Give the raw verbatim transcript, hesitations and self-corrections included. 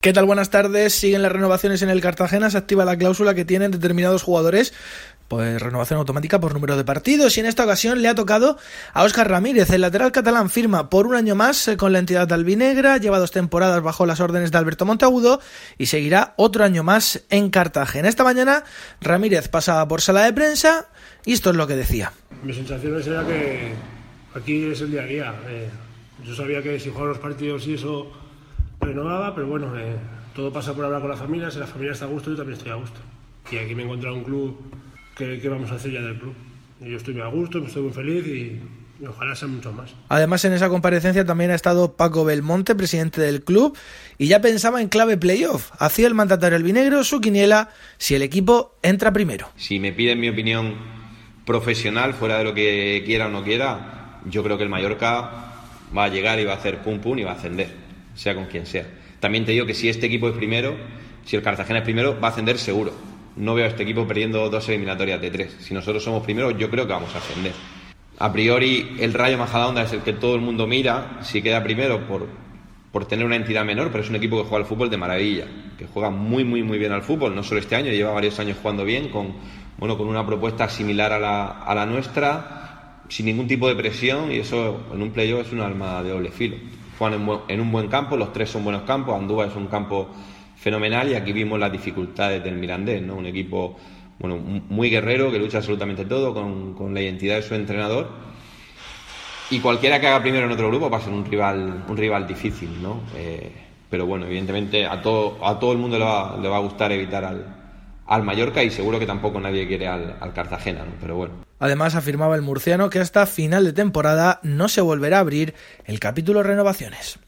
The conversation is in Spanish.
¿Qué tal? Buenas tardes. Siguen las renovaciones en el Cartagena. Se activa la cláusula que tienen determinados jugadores, pues renovación automática por número de partidos, y en esta ocasión le ha tocado a Óscar Ramírez. El lateral catalán firma por un año más con la entidad albinegra, lleva dos temporadas bajo las órdenes de Alberto Monteagudo y seguirá otro año más en Cartagena. Esta mañana Ramírez pasaba por sala de prensa y esto es lo que decía. Mi sensación era que aquí es el día a día. Eh, yo sabía que si jugaba los partidos y eso renovaba, pero bueno, eh, todo pasa por hablar con la familia. Si la familia está a gusto, yo también estoy a gusto. Y aquí me he encontrado un club que, que vamos a hacer ya del club. Y yo estoy muy a gusto, estoy muy feliz y, y ojalá sean muchos más. Además, en esa comparecencia también ha estado Paco Belmonte, presidente del club, y ya pensaba en clave playoff. Hacía el mandatario albinegro su quiniela si el equipo entra primero. Si me piden mi opinión profesional, fuera de lo que quiera o no quiera, yo creo que el Mallorca va a llegar y va a hacer pum pum y va a ascender, sea con quien sea. También te digo que si este equipo es primero, si el Cartagena es primero, va a ascender seguro. No veo a este equipo perdiendo dos eliminatorias de tres. Si nosotros somos primeros, yo creo que vamos a ascender. A priori, el Rayo Majadahonda es el que todo el mundo mira, si queda primero por, por tener una entidad menor, pero es un equipo que juega al fútbol de maravilla, que juega muy, muy, muy bien al fútbol, no solo este año, lleva varios años jugando bien, con, bueno, con una propuesta similar a la, a la nuestra, sin ningún tipo de presión, y eso en un playoff es un arma de doble filo. Juegan en, buen, en un buen campo, los tres son buenos campos, Andúba es un campo fenomenal y aquí vimos las dificultades del Mirandés, ¿no? Un equipo bueno, muy guerrero que lucha absolutamente todo con, con la identidad de su entrenador, y cualquiera que haga primero en otro grupo va a ser un rival, un rival difícil, ¿no? Eh, pero bueno, evidentemente a todo, a todo el mundo le va, le va a gustar evitar al, al Mallorca, y seguro que tampoco nadie quiere al, al Cartagena, ¿no? Pero bueno. Además, afirmaba el murciano que hasta final de temporada no se volverá a abrir el capítulo renovaciones.